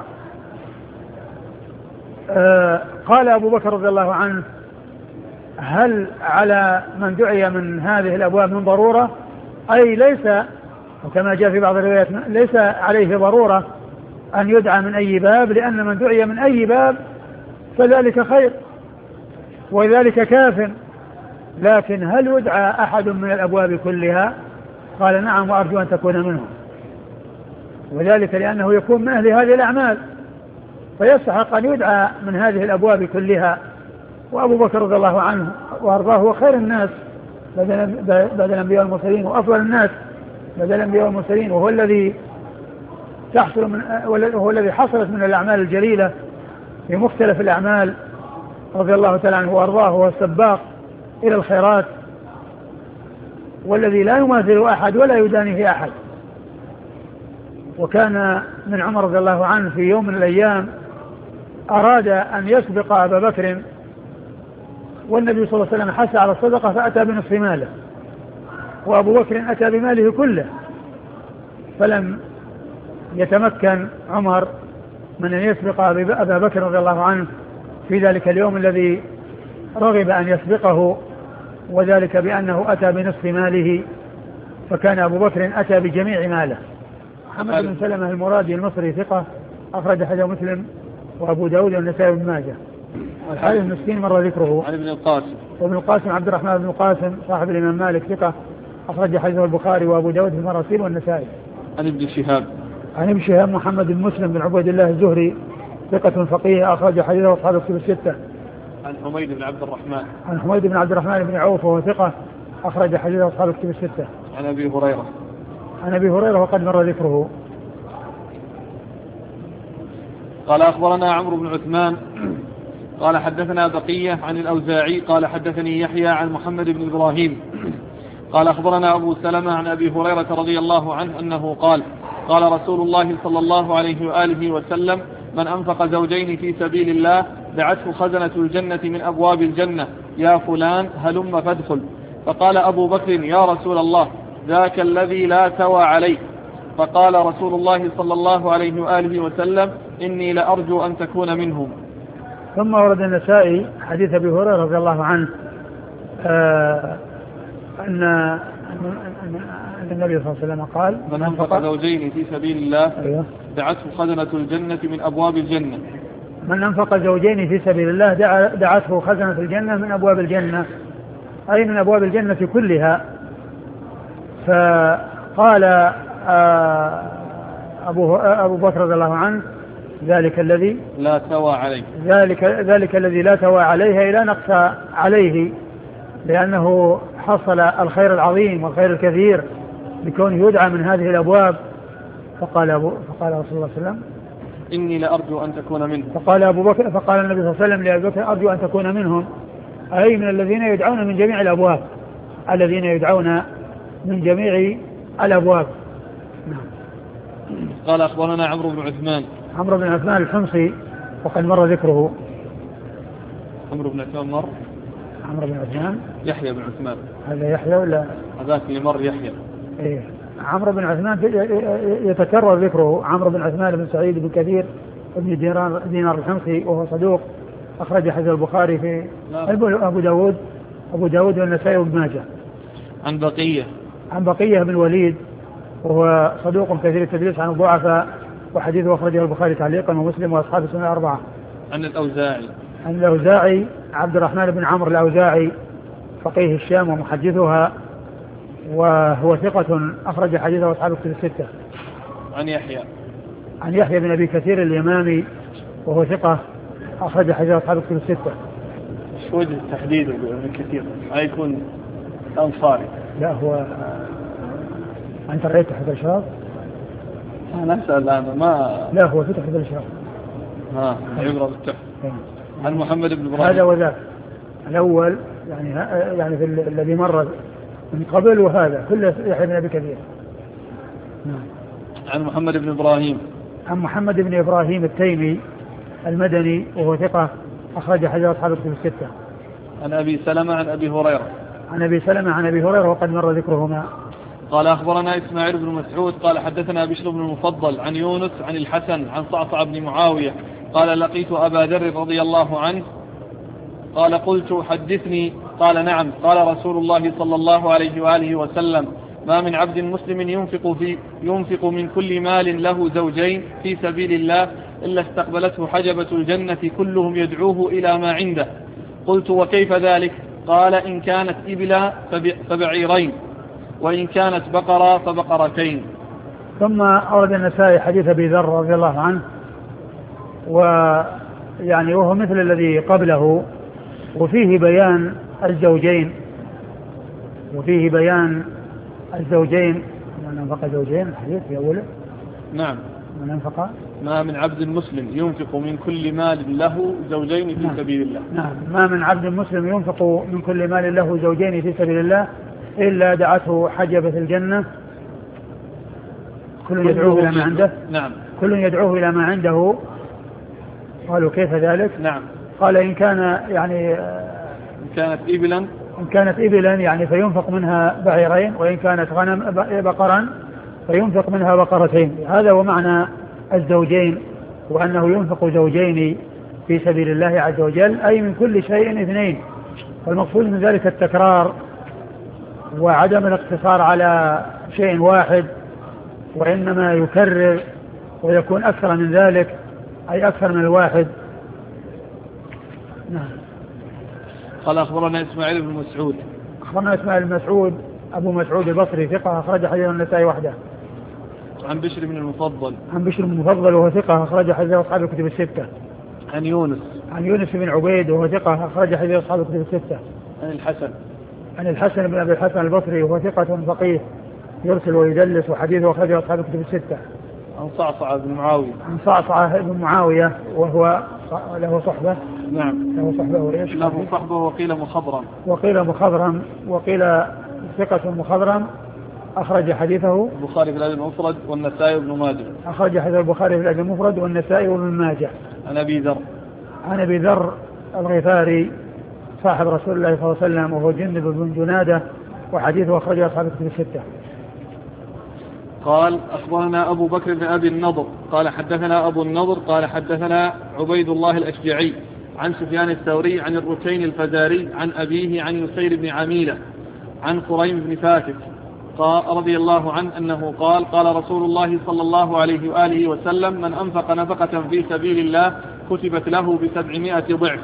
آه قال أبو بكر رضي الله عنه: هل على من دعي من هذه الأبواب من ضرورة؟ أي ليس، وكما جاء في بعض الروايات ليس عليه ضرورة أن يدعى من أي باب، لأن من دعي من أي باب فذلك خير وذلك كاف. لكن هل يدعى أحد من الأبواب كلها؟ قال: نعم، وأرجو أن تكون منهم. وذلك لأنه يكون من أهل هذه الأعمال، فيستحق أن يدعى من هذه الأبواب كلها. وأبو بكر رضي الله عنه وأرضاه هو خير الناس بعد الأنبياء والمرسلين، وأفضل الناس بعد الأنبياء والمرسلين، وهو الذي تحصل من وهو الذي حصلت من الأعمال الجليلة في مختلف الأعمال رضي الله تعالى عنه وأرضاه. هو السباق إلى الخيرات، والذي لا يماثل أحد ولا يدانيه أحد. وكان من عمر رضي الله عنه في يوم من الأيام أراد أن يسبق أبا بكر، والنبي صلى الله عليه وسلم حث على الصدقة فأتى بنصف ماله، وأبو بكر أتى بماله كله، فلم يتمكن عمر من أن يسبق أبا بكر رضي الله عنه في ذلك اليوم الذي رغب أن يسبقه، وذلك بأنه أتى بنصف ماله، فكان أبو بكر أتى بجميع ماله. محمد بن سلمة المرادي المصري ثقة، أخرج حديث مسلم وأبو داود والنسائي وابن ماجه. هذا المسكين مر ذكره.
عن ابن القاسم.
وابن القاسم عبد الرحمن بن القاسم صاحب الإمام مالك ثقة، أخرج حديثه البخاري وأبو داود في المراسيل والنسائي.
عن ابن شهاب.
عن ابن شهاب محمد بن مسلم بن عبيد الله الزهري ثقة فقيه، أخرج حديثه أصحاب الكتب الستة.
عن حميد بن عبد الرحمن.
عن حميد بن عبد الرحمن بن عوف وهو ثقة، أخرج حديثه أصحاب الكتب الستة.
عن أبي هريرة.
عن أبي هريرة وقد مر ذكره.
قال: أخبرنا عمرو بن عثمان قال حدثنا بقية عن الأوزاعي قال حدثني يحيى عن محمد بن إبراهيم قال أخبرنا أبو سلمة عن أبي هريرة رضي الله عنه أنه قال: قال رسول الله صلى الله عليه وآله وسلم: من أنفق زوجين في سبيل الله دعته خزنة الجنة من أبواب الجنة: يا فلان هلم فادخل. فقال أبو بكر: يا رسول الله، ذاك الذي لا توى عليه. فقال رسول الله صلى الله عليه وآله وسلم: إني لأرجو أن تكون منهم.
ثم ورد النسائي حديث أبي هريرة رضي الله عنه آه أن أن النبي صلى الله عليه وسلم قال:
من أنفق زوجين في سبيل الله
أيوه.
دعته خزنة الجنة من أبواب الجنة.
من أنفق زوجين في سبيل الله دعته خزنة الجنة من أبواب الجنة، أي من أبواب الجنة كلها. فقال آه أبو, أبو بكر رضي الله عنه: ذلك الذي
لا توى عليه.
ذلك, ذلك الذي لا توى عليه، لا نقص عليه، لأنه حصل الخير العظيم والخير الكثير بكونه يدعى من هذه الأبواب. فقال, أبو فقال رسول الله صلى الله عليه وسلم:
إني لأرجو أن تكون منهم.
فقال أبو بكر فقال النبي صلى الله عليه وسلم لأبي بكر: أرجو أن تكون منهم، أي من الذين يدعون من جميع الأبواب، الذين يدعون من جميع الأبواب.
قال: أخبرنا عمرو بن عثمان.
عمرو بن عثمان الحمصي وقد مر ذكره.
عمرو بن عثمان مر.
عمرو بن عثمان.
يحيى بن عثمان.
هذا يحيى ولا
هذاك اللي مر يحيى؟
إيه. عمرو بن عثمان يتكرر ذكره. عمرو بن عثمان بن سعيد بن كثير بن دينار, دينار الحمصي وهو صدوق أخرج حديث البخاري في أبو داود أبو داود والنسائي وابن ماجه.
عن بقية
عن بقية بن الوليد وهو صدوق كثير التدليس عن الضعفاء وحديثه أخرجه البخاري تعليقا ومسلم وأصحاب السنة الأربعة.
عن الأوزاعي
عن الأوزاعي عبد الرحمن بن عمرو الأوزاعي فقيه الشام ومحدثها وهو ثقة أخرج حديثه أصحاب الكتب الستة.
عن يحيى
عن يحيى بن أبي كثير اليمامي وهو ثقة أخرج حديثه أصحاب الكتب الستة.
شو وجه التحديد ابن كثير؟ ما يكون أنصاري؟
لا هو أنت رأيت تحت الشراب؟
أنا أسأل أنا ما
لا هو في تحت الشراب.
ها عبرة بالتحت. عن محمد بن إبراهيم
هذا وذاك الأول يعني يعني في الذي مر من قبل وهذا كله يحيى بن أبي كثير.
عن محمد بن إبراهيم
عن محمد بن إبراهيم التيمي المدني وهو ثقة أخرج حديث أصحاب الكتب الستة.
عن أبي سلمة عن أبي هريرة
عن أبي سلمة عن أبي هريرة وقد مر ذكرهما.
قال أخبرنا إسماعيل بن مسعود قال حدثنا بشر بن المفضل عن يونس عن الحسن عن صعصع بن معاوية قال لقيت أبا ذر رضي الله عنه قال قلت حدثني قال نعم قال رسول الله صلى الله عليه وآله وسلم ما من عبد مسلم ينفق, في ينفق من كل مال له زوجين في سبيل الله إلا استقبلته حجبة الجنة كلهم يدعوه إلى ما عنده. قلت وكيف ذلك؟ قال إن كانت إبلا فبعيرين وإن كانت بقرة فبقرتين.
ثم أورد النسائي حديث أبي ذر رضي الله عنه ويعني وهو مثل الذي قبله وفيه بيان الزوجين وفيه بيان الزوجين من أنفق زوجين الحديث في أوله.
نعم
من أنفق
ما من عبد مسلم ينفق من كل مال له زوجين في
نعم.
سبيل الله.
نعم ما من عبد مسلم ينفق من كل مال له زوجين في سبيل الله إلا دعته حجبة الجنة كل يدعوه إلى ما عنده.
نعم
كل يدعوه إلى ما عنده. قالوا كيف ذلك؟
نعم
قال إن كان يعني
إن كانت إبلا
إن كانت إبلا يعني فينفق منها بعيرين وإن كانت غنم بقرا فينفق منها بقرتين. هذا هو معنى الزوجين وأنه ينفق زوجين في سبيل الله عز وجل أي من كل شيء اثنين. والمقصود من ذلك التكرار وعدم الاقتصار على شيء واحد وإنما يكرر ويكون أكثر من ذلك أي أكثر من الواحد. نعم.
قال أخبرنا إسماعيل بن مسعود
أخبرنا إسماعيل بن مسعود أبو مسعود البصري ثقة أخرج حديث النسائي وحده.
عن بشر بن المفضل
عن بشر بن المفضل وهو ثقة أخرج حديث أصحاب الكتب الستة.
عن يونس
عن يونس بن عبيد وهو ثقة أخرج حديث أصحاب الكتب الستة.
عن الحسن
عن الحسن بن أبي الحسن البصري وهو ثقة فقيه يرسل ويدلس وحديثه أخرج أصحاب الكتب الستة.
عن صعصع بن معاوية
عن صعصع بن معاوية وهو له صحبة.
نعم
له صحبة وإيش
له صحبة وقيل مخضرم
وقيل مخضرم وقيل ثقة مخضرم أخرج حديثه
البخاري في الأدب المفرد والنسائي وابن ماجه.
أخرج حديث البخاري في الأدب المفرد والنسائي وابن ماجه.
عن أبي ذر
عن أبي ذر الغفاري صاحب رسول الله صلى الله عليه وسلم وهو جندب بن جنادة وحديثه أخرج أصحاب الكتب الستة.
قال أخبرنا أبو بكر بن أبي النضر قال حدثنا أبو النضر قال حدثنا عبيد الله الأشجعي عن سفيان الثوري عن الركين الفزاري عن أبيه عن يسير بن عميلة عن خريم بن فاتك قال رضي الله عنه أنه قال قال رسول الله صلى الله عليه وآله وسلم من أنفق نفقة في سبيل الله كتبت له بسبعمائة ضعف.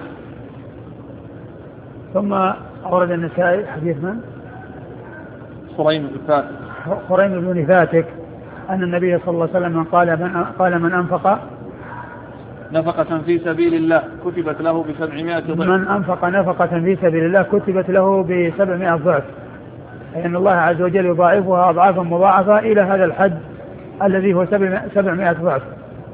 ثم أورد النسائي حديث من؟
خريم بن فاتك
خريم بن فاتك أن النبي صلى الله عليه وسلم قال من, قال من أنفق
نفقة في سبيل الله كتبت له بسبعمائة ضعف.
من أنفق نفقة في سبيل الله كتبت له بسبعمائة ضعف أي أن الله عز وجل يضاعفها أضعافا مضاعفة إلى هذا الحد الذي هو سبعمائة ضعف.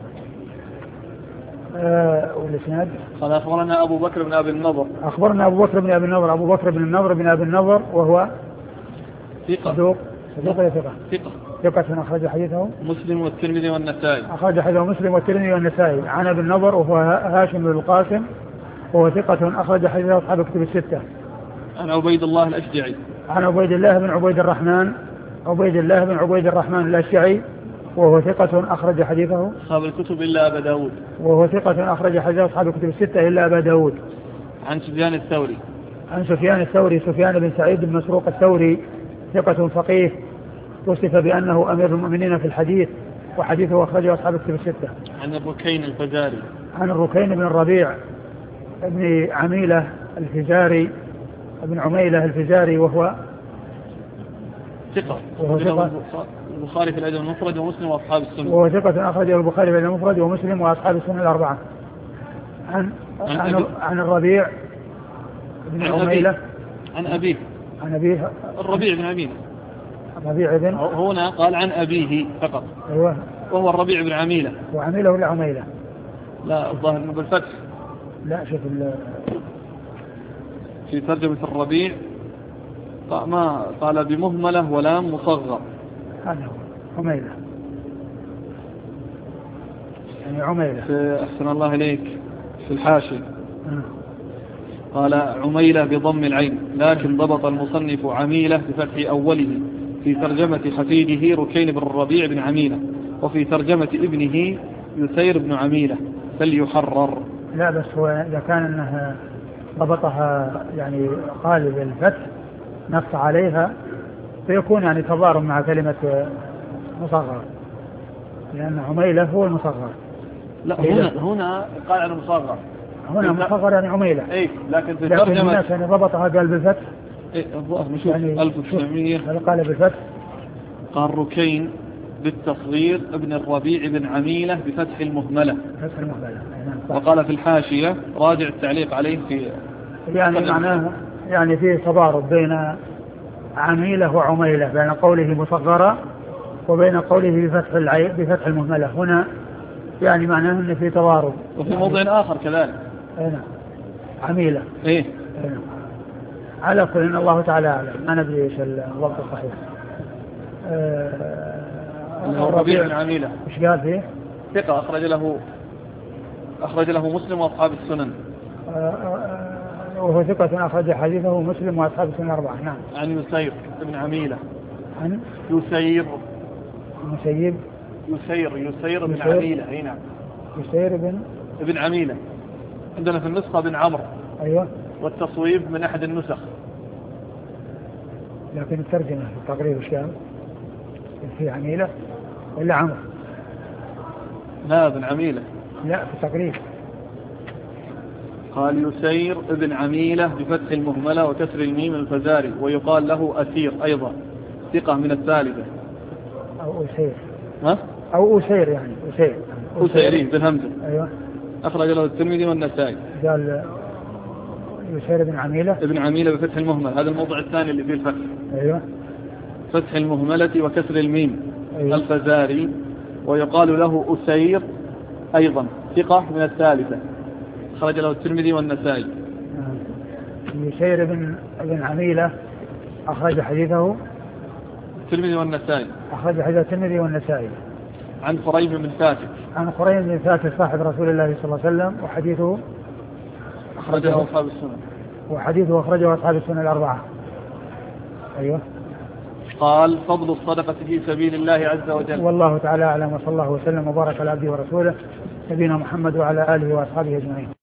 أه والإسناد
قال أخبرنا أبو بكر بن أبي النضر
أخبرنا أبو بكر بن أبي النضر أبو بكر بن النضر بن أبي النضر وهو
ثقة
صدوق صدوق ولا ثقة؟
ثقة
ثقة أخرج حديثه
مسلم والترمذي والنسائي
أخرج حديثه مسلم والترمذي والنسائي. عن أبي النضر وهو هاشم بن القاسم وهو ثقة أخرج حديثه أصحاب الكتب الستة.
عن عبيد الله الأشجعي
عن عبيد الله بن عبيد الرحمن عبيد الله بن عبيد الرحمن الأشجعي وهو ثقة أخرج حديثه
أصحاب الكتب إلا أبا داود.
وهو ثقة أخرج حديث أصحاب الكتب الستة إلا أبا داود.
عن سفيان الثوري
عن سفيان الثوري سفيان بن سعيد بن مسروق الثوري ثقة فقيه وصف بأنه أمير المؤمنين في الحديث وحديثه أخرجه أصحاب الكتب الستة.
عن الركين الفزاري
عن الركين بن الربيع ابن عميلة الفزاري ابن عميلة الفزاري وهو
ثقة
وهو ثقة
البخاري في الأدب المفرد ومسلم وأصحاب السنة.
وهو ثقة أخرجه البخاري في الأدب المفرد ومسلم وأصحاب السنة الأربعة. عن
عن,
عن, عن الربيع بن
عن
عميلة
أبيه عن أبيه
عن أبيه
الربيع بن عميلة.
الربيع بن
هنا قال عن أبيه فقط.
أيوة.
وهو الربيع بن عميلة.
وعميلة ولا عميلة؟
لا الظاهر انه بالفتح.
لا شوف
في ترجمة الربيع ما قال بمهملة ولام مصغر.
هذا هو عميلة يعني عميلة.
أحسن الله إليك في الحاشية قال عميلة بضم العين لكن ضبط المصنف عميلة بفتح أوله في ترجمة حفيده ركين بن الربيع بن عميلة وفي ترجمة ابنه يسير بن عميلة فليحرر.
لا بس هو إذا كان أنها ضبطها يعني قالب الفتح نص عليها فيكون يعني تضارب مع كلمة مصغر لأن عميلة هو المصغر.
لا هنا هنا قال عن المصغر
هنا مصغر يعني عميلة.
اي لكن في
لكن
ترجمة
الناس يعني ضبطها قال بالفتح.
اي الظاهر نشوف يعني ألف وتسعمية
قال بالفتح
قال ركين بالتصغير ابن الربيع بن عميلة بفتح المهملة.
فتح المهملة.
وقال في الحاشية راجع التعليق عليه في
يعني معناه يعني في تضارب بين عميلة وعميلة بين قوله مصغرة وبين قوله بفتح العين بفتح المهملة. هنا يعني معناه ان في تضارب.
وفي موضع آخر كذلك
هنا عميلة
ايه
هنا. على كل ان الله تعالى أعلم ما ندري ايش الضبط الصحيح.
أه الربيع بن عميلة
ايش قال فيه؟
ثقة أخرج له أخرج له مسلم وأصحاب السنن.
وهو ثقة أخرج حديثه مسلم وأصحاب السنن الأربعة. نعم.
عن يسير بن عميلة.
عن
يسير
مسيب
يسير يسير بن عميلة. أي نعم.
يسير بن
ابن عميلة عندنا في النسخة بن عمرو.
أيوة.
والتصويب من أحد النسخ.
لكن الترجمة في التقريب ايش قال؟ في عميلة ولا عمرو؟
لا بن عميلة.
لا في التقريب
قال يسير ابن عميلة بفتح المهملة وكسر الميم الفزاري ويقال له أسير أيضا ثقة من الثالثة.
أو أسير
ها؟
أو أسير يعني أسير
أسيرين بالهمزة.
أيوة.
أخرج له الترمذي والنسائي.
قال يسير ابن عميلة
ابن عميلة بفتح المهمل. هذا الموضع الثاني اللي فيه الفتح.
أيوة.
فتح المهملة وكسر الميم.
أيوة.
الفزاري ويقال له أسير أيضا ثقة من الثالثة. خرج له الترمذي والنسائي.
يسير ابن ابن عميلة أخرج حديثه
الترمذي والنسائي.
أخرج حديث الترمذي والنسائي.
عن خريب بن فاتك.
عن خريب بن فاتك صاحب رسول الله صلى الله عليه وسلم وحديثه
أخرجه أصحاب السنن.
وحديثه أخرجه أصحاب السنن الأربعة. أيوة.
قال فضل الصدقة في سبيل الله عز وجل.
والله تعالى أعلم وصلى الله وسلم وبارك على عبده ورسوله نبينا محمد وعلى آله وأصحابه أجمعين.